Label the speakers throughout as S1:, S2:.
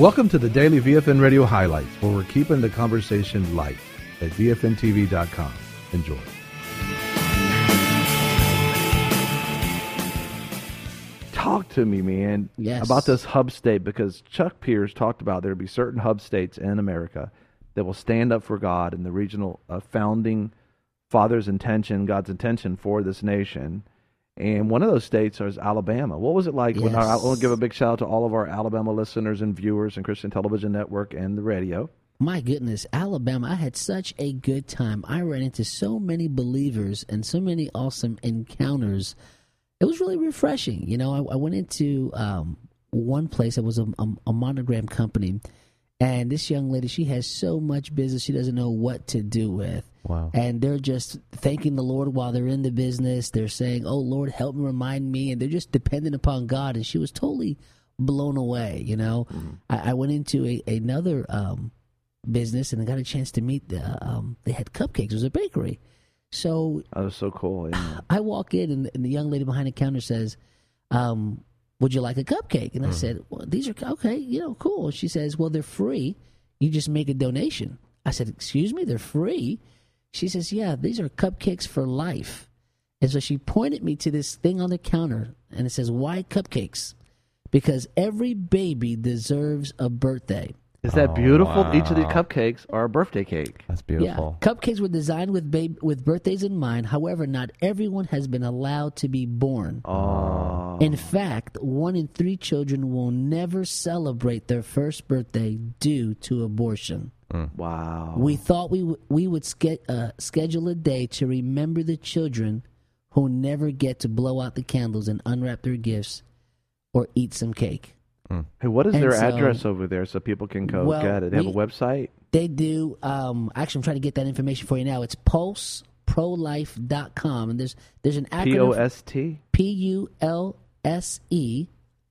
S1: Welcome to the Daily VFN Radio Highlights, where we're keeping the conversation light at VFNTV.com. Enjoy. Talk to me, man, about this hub state, because Chuck Pierce talked about there will be certain hub states in America that will stand up for God and the regional founding fathers' intention, God's intention for this nation. And one of those states is Alabama. What was it like? When I want to give a big shout out to all of our Alabama listeners and viewers and Christian Television Network and the radio.
S2: My goodness, Alabama, I had such a good time. I ran into so many believers and so many awesome encounters. It was really refreshing. You know, I went into one place that was a monogram company, and this young lady, she has so much business she doesn't know what to do with.
S3: Wow.
S2: And they're just thanking the Lord while they're in the business. They're saying, oh, Lord, help me, remind me. And they're just dependent upon God. And she was totally blown away, you know. Mm-hmm. I went into another business and I got a chance to meet, they had cupcakes. It was a bakery. So
S1: that was so cool. Yeah.
S2: I walk in and the young lady behind the counter says, would you like a cupcake? And I said, well, these are, okay, you know, cool. And she says, well, they're free. You just make a donation. I said, excuse me, they're free? She says, yeah, these are cupcakes for life. And so she pointed me to this thing on the counter, and it says, why cupcakes? Because every baby deserves a birthday.
S1: Is that beautiful? Wow. Each of the cupcakes are a birthday cake.
S3: That's beautiful.
S2: Yeah. Cupcakes were designed with birthdays in mind. However, not everyone has been allowed to be born.
S1: Oh.
S2: In fact, 1 in 3 children will never celebrate their first birthday due to abortion.
S1: Wow.
S2: We thought we would schedule a day to remember the children who never get to blow out the candles and unwrap their gifts or eat some cake.
S1: Hey, what is their address over there so people can go get it? They have a website?
S2: They do. Actually, I'm trying to get that information for you now. It's pulseprolife.com. And there's an acronym.
S1: P-O-S-T?
S2: P-U-L-S-E.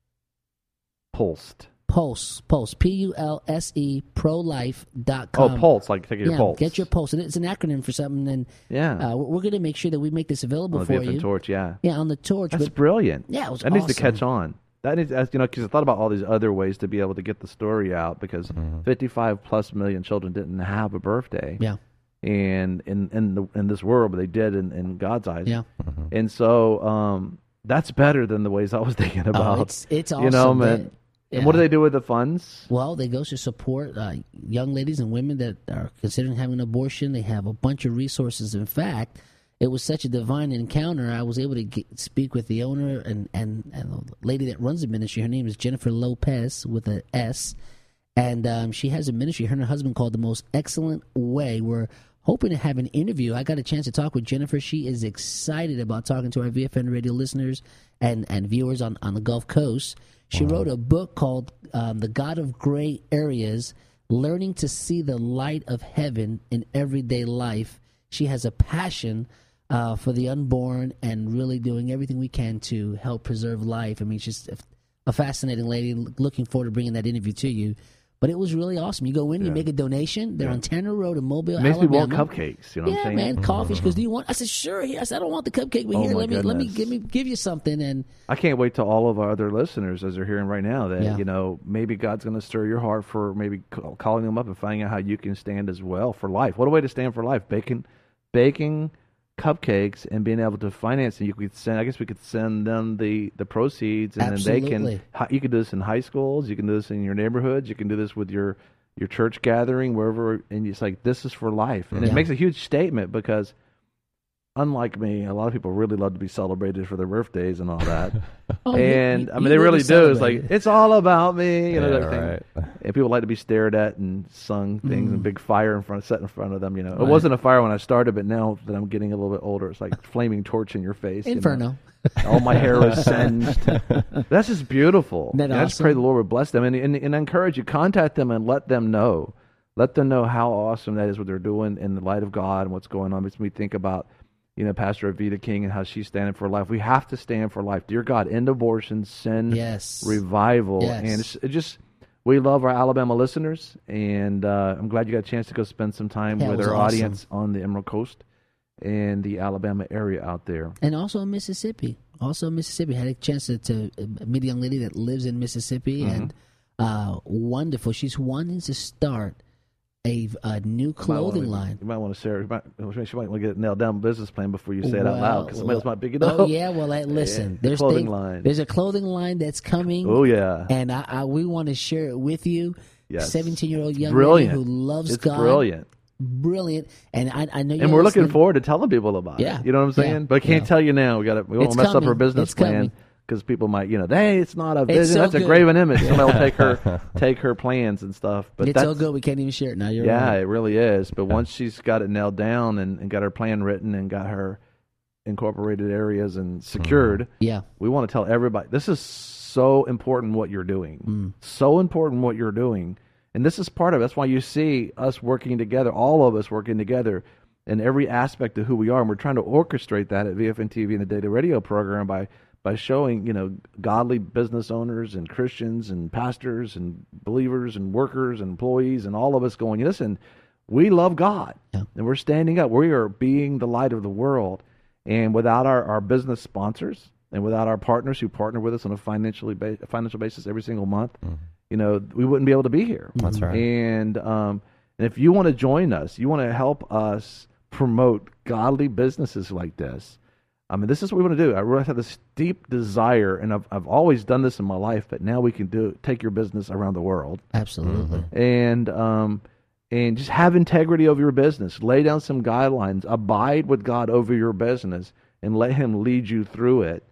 S1: Pulsed.
S2: Pulse, P-U-L-S-E, prolife.com.
S1: Oh, Pulse, like taking your pulse.
S2: Get your pulse. And it's an acronym for something. And we're going to make sure that we make this available for you.
S1: On the Torch, yeah.
S2: Yeah, on the Torch.
S1: That's brilliant.
S2: Yeah, it was
S1: That needs to catch on. That needs, you know, because I thought about all these other ways to be able to get the story out, because 55+ million children didn't have a birthday.
S2: Yeah.
S1: And in this world, but they did in God's eyes.
S2: Yeah.
S1: And so that's better than the ways I was thinking about.
S2: Oh, it's awesome.
S1: You know, man. And what do they do with the funds?
S2: Well, they go to support young ladies and women that are considering having an abortion. They have a bunch of resources. In fact, it was such a divine encounter. I was able to speak with the owner and the lady that runs the ministry. Her name is Jennifer Lopez with an S. And she has a ministry, her and her husband, called The Most Excellent Way. We're hoping to have an interview. I got a chance to talk with Jennifer. She is excited about talking to our VFN radio listeners and viewers on the Gulf Coast. She wrote a book called The God of Gray Areas, Learning to See the Light of Heaven in Everyday Life. She has a passion for the unborn and really doing everything we can to help preserve life. I mean, she's a fascinating lady. Looking forward to bringing that interview to you. But it was really awesome. You go in, you make a donation. They're on Tanner Road in Mobile, Alabama.
S1: Makes me want cupcakes. You know what I'm saying?
S2: Yeah, man, coffee. She goes, "Do you want?" I said, "Sure." I said, "I don't want the cupcake, but here, let me give you something." And
S1: I can't wait till all of our other listeners, as they're hearing right now, that you know, maybe God's going to stir your heart for maybe calling them up and finding out how you can stand as well for life. What a way to stand for life! Baking cupcakes and being able to finance it. You could send. I guess we could send them the proceeds, and then they can. You can do this in high schools. You can do this in your neighborhoods. You can do this with your church gathering, wherever, and it's like, this is for life. And it makes a huge statement, because unlike me, a lot of people really love to be celebrated for their birthdays and all that. I mean, they really do. It's like, it's all about me, you know, that thing. And people like to be stared at and sung things, and big fire set in front of them, you know. It wasn't a fire when I started, but now that I'm getting a little bit older, it's like flaming torch in your face.
S2: Inferno.
S1: You know? All my hair is singed. That's just beautiful.
S2: Awesome?
S1: I just pray the Lord would bless them, and encourage you. Contact them and let them know. Let them know how awesome that is, what they're doing in the light of God and what's going on. Makes me think about, you know, Pastor Avita King and how she's standing for life. We have to stand for life. Dear God, end abortion, sin, revival. And it just, we love our Alabama listeners, and I'm glad you got a chance to go spend some time with our audience on the Emerald Coast and the Alabama area out there.
S2: And also in Mississippi. Had a chance to meet a young lady that lives in Mississippi, and wonderful. She's wanting to start a new clothing line.
S1: You might want to share. She might want to get it nailed down business plan before you say it out loud, because somebody else might pick it up.
S2: Oh yeah, well listen,
S1: there's clothing line.
S2: There's a clothing line that's coming.
S1: Oh yeah,
S2: and we want to share it with you.
S1: Yes,
S2: 17-year-old young lady who loves God. Brilliant, and I know.
S1: And we're looking forward to telling people about it. You know what I'm saying?
S2: Yeah.
S1: But I can't tell you now. We won't mess up her business plan. Because people might, hey, it's not a vision. That's a graven image. Somebody will take her plans and stuff. But
S2: it's so good we can't even share it now. You're right.
S1: It really is. But once she's got it nailed down and got her plan written and got her incorporated areas and secured, we want to tell everybody, this is so important what you're doing. So important what you're doing. And this is part of it. That's why you see us working together, all of us working together in every aspect of who we are. And we're trying to orchestrate that at VFN TV and the Daily Radio program by showing, godly business owners and Christians and pastors and believers and workers and employees and all of us going, listen, we love God and we're standing up. We are being the light of the world. And without our business sponsors and without our partners who partner with us on a financial basis every single month, we wouldn't be able to be here.
S3: That's right.
S1: And if you want to join us, you want to help us promote godly businesses like this, this is what we want to do. I really have this deep desire, and I've always done this in my life, but now we can take your business around the world.
S2: Absolutely.
S1: And just have integrity over your business. Lay down some guidelines. Abide with God over your business, and let Him lead you through it,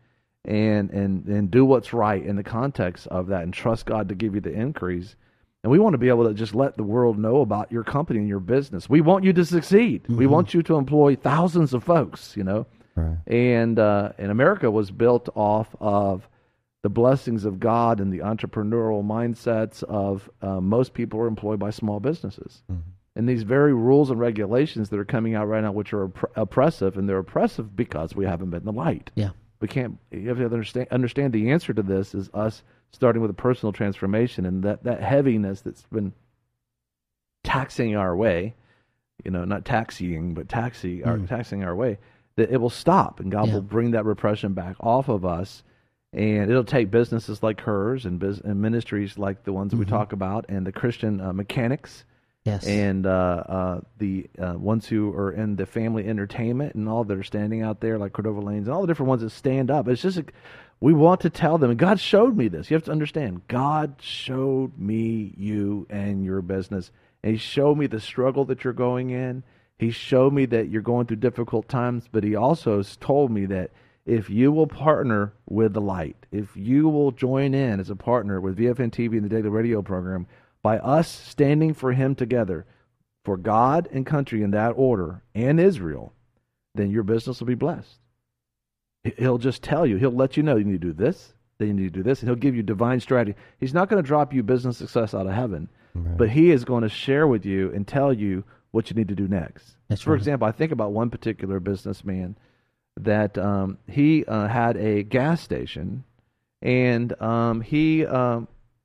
S1: and do what's right in the context of that, and trust God to give you the increase. And we want to be able to just let the world know about your company and your business. We want you to succeed. We want you to employ thousands of folks,
S3: Right.
S1: And America was built off of the blessings of God and the entrepreneurial mindsets of most people are employed by small businesses. And these very rules and regulations that are coming out right now, which are oppressive, and they're oppressive because we haven't been the light.
S2: Yeah.
S1: We can't. You have to understand the answer to this is us starting with a personal transformation, and that heaviness that's been taxing our way, not taxiing, but taxing our way, that it will stop, and God will bring that repression back off of us, and it'll take businesses like hers and ministries like the ones that we talk about, and the Christian mechanics, and the ones who are in the family entertainment and all that are standing out there like Cordova Lanes and all the different ones that stand up. It's just we want to tell them, and God showed me this. You have to understand, God showed me you and your business, and He showed me the struggle that you're going in. He showed me that you're going through difficult times, but He also told me that if you will partner with the light, if you will join in as a partner with VFN TV and the Daily Radio program, by us standing for Him together, for God and country in that order, and Israel, then your business will be blessed. He'll just tell you, He'll let you know, you need to do this, then you need to do this, and He'll give you divine strategy. He's not going to drop you business success out of heaven, but He is going to share with you and tell you what you need to do next. For example, I think about one particular businessman that he had a gas station, and he was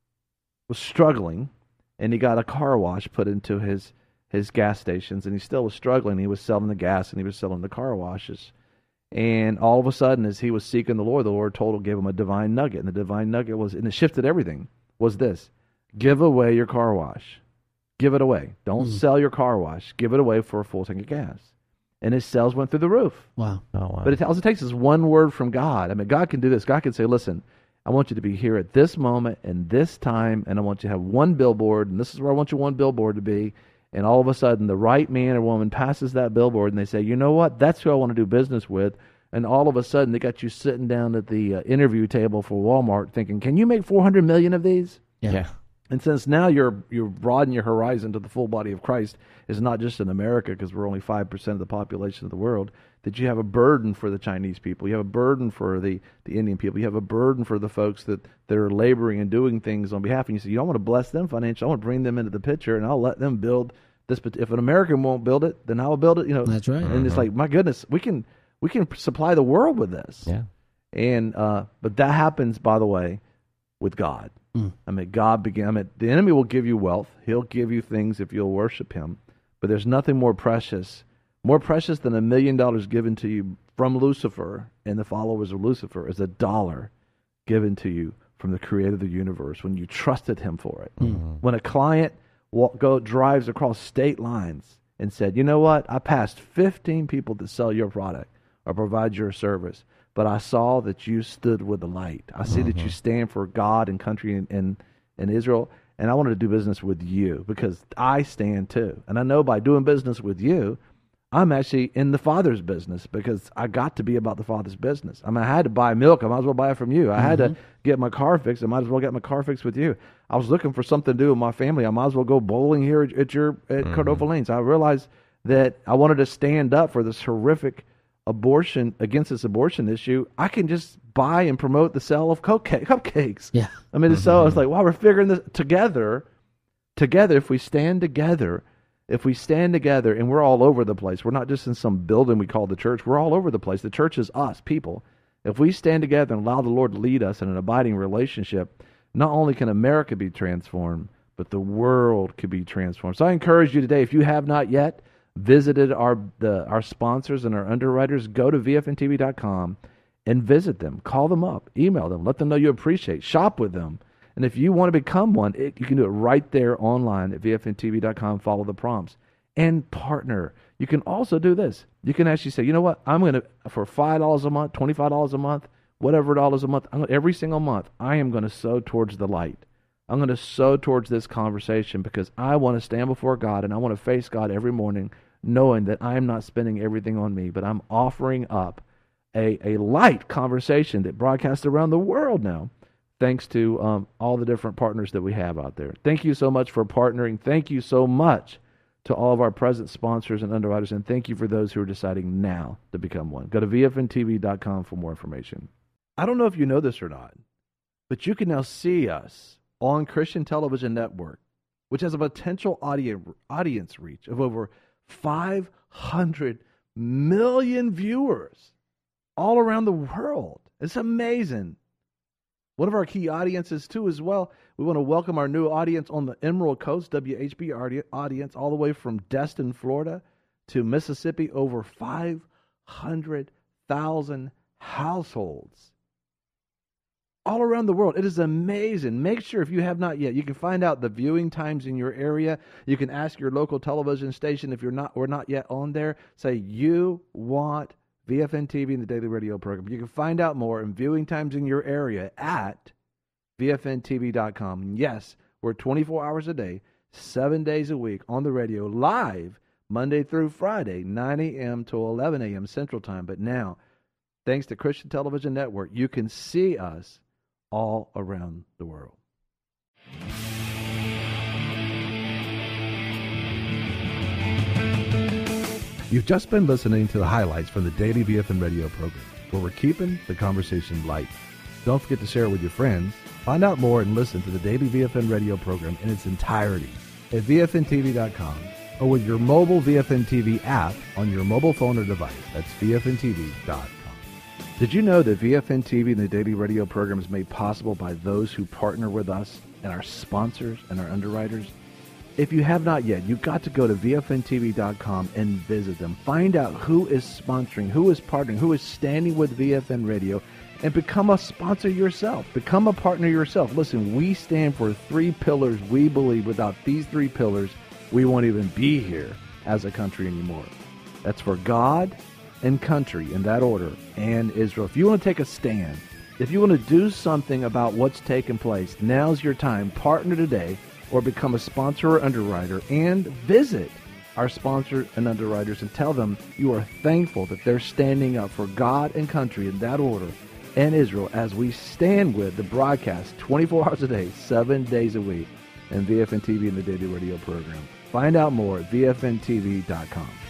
S1: struggling, and he got a car wash put into his gas stations, and he still was struggling. He was selling the gas, and he was selling the car washes. And all of a sudden, as he was seeking the Lord gave him a divine nugget, and the divine nugget was, and it shifted everything, was this: give away your car wash. Give it away. Don't sell your car wash. Give it away for a full tank of gas. And his sales went through the roof.
S2: Wow.
S3: Oh, wow.
S1: But all it takes is one word from God. God can do this. God can say, listen, I want you to be here at this moment and this time, and I want you to have one billboard, and this is where I want your one billboard to be. And all of a sudden, the right man or woman passes that billboard, and they say, you know what? That's who I want to do business with. And all of a sudden, they got you sitting down at the interview table for Walmart thinking, can you make 400 million of these?
S2: Yeah.
S1: And since now you're broadening your horizon to the full body of Christ, is not just in America, because we're only 5% of the population of the world, that you have a burden for the Chinese people. You have a burden for the Indian people. You have a burden for the folks that are laboring and doing things on behalf. And you say, you don't want to bless them financially. I want to bring them into the picture, and I'll let them build this. But if an American won't build it, then I'll build it.
S2: That's right.
S1: And it's like, my goodness, we can supply the world with this.
S3: Yeah.
S1: And but that happens, by the way, with God. The enemy will give you wealth. He'll give you things if you'll worship him. But there's nothing more precious than $1 million given to you from Lucifer and the followers of Lucifer is $1 given to you from the creator of the universe when you trusted him for it. When a client drives across state lines and said, you know what, I passed 15 people to sell your product or provide your service, but I saw that you stood with the light. I see that you stand for God and country in Israel, and I wanted to do business with you because I stand too. And I know by doing business with you, I'm actually in the Father's business because I got to be about the Father's business. I mean, I had to buy milk. I might as well buy it from you. I had to get my car fixed. I might as well get my car fixed with you. I was looking for something to do with my family. I might as well go bowling here at Cordova Lanes. I realized that I wanted to stand up for this horrific against this abortion issue. I can just buy and promote the sale of cupcakes.
S2: Yeah.
S1: I mean, so I was like, wow, we're figuring this together, if we stand together, and we're all over the place, we're not just in some building we call the church, we're all over the place. The church is us, people. If we stand together and allow the Lord to lead us in an abiding relationship, not only can America be transformed, but the world could be transformed. So I encourage you today, if you have not yet visited our sponsors and our underwriters, go to vfntv.com and visit them. Call them up, email them, let them know you appreciate, shop with them. And if you want to become one, you can do it right there online at vfntv.com. Follow the prompts and partner. You can also do this. You can actually say, you know what, I'm going to, for $5 a month, $25 a month, whatever dollars a month, every single month, I am going to sow towards the light. I'm going to sow towards this conversation because I want to stand before God and I want to face God every morning knowing that I am not spending everything on me, but I'm offering up a light conversation that broadcasts around the world now. Thanks to all the different partners that we have out there. Thank you so much for partnering. Thank you so much to all of our present sponsors and underwriters, and thank you for those who are deciding now to become one. Go to vfntv.com for more information. I don't know if you know this or not, but you can now see us on Christian Television Network, which has a potential audience reach of over 500 million viewers all around the world. It's amazing. One of our key audiences, too, as well, we want to welcome our new audience on the Emerald Coast, WHB audience, all the way from Destin, Florida, to Mississippi, over 500,000 households all around the world. It is amazing. Make sure, if you have not yet, you can find out the viewing times in your area. You can ask your local television station if we're not yet on there. Say, you want VFN TV and the Daily Radio Program. You can find out more and viewing times in your area at VFNTV.com. Yes, we're 24 hours a day, 7 days a week on the radio, live Monday through Friday, 9 a.m. to 11 a.m. Central Time. But now, thanks to Christian Television Network, you can see us all around the world. You've just been listening to the highlights from the Daily VFN Radio Program, where we're keeping the conversation light. Don't forget to share it with your friends. Find out more and listen to the Daily VFN Radio Program in its entirety at VFNTV.com or with your mobile VFN TV app on your mobile phone or device. That's VFNTV.com. Did you know that VFN TV and the Daily Radio Program is made possible by those who partner with us and our sponsors and our underwriters? If you have not yet, you've got to go to VFNTV.com and visit them. Find out who is sponsoring, who is partnering, who is standing with VFN Radio, and become a sponsor yourself. Become a partner yourself. Listen, we stand for 3 pillars. We believe without these 3 pillars, we won't even be here as a country anymore. That's for God and country, in that order, and Israel. If you want to take a stand, if you want to do something about what's taking place, now's your time. Partner today or become a sponsor or underwriter and visit our sponsors and underwriters and tell them you are thankful that they're standing up for God and country in that order and Israel as we stand with the broadcast 24 hours a day, 7 days a week, and VFN TV and the Daily Radio Program. Find out more at VFNTV.com.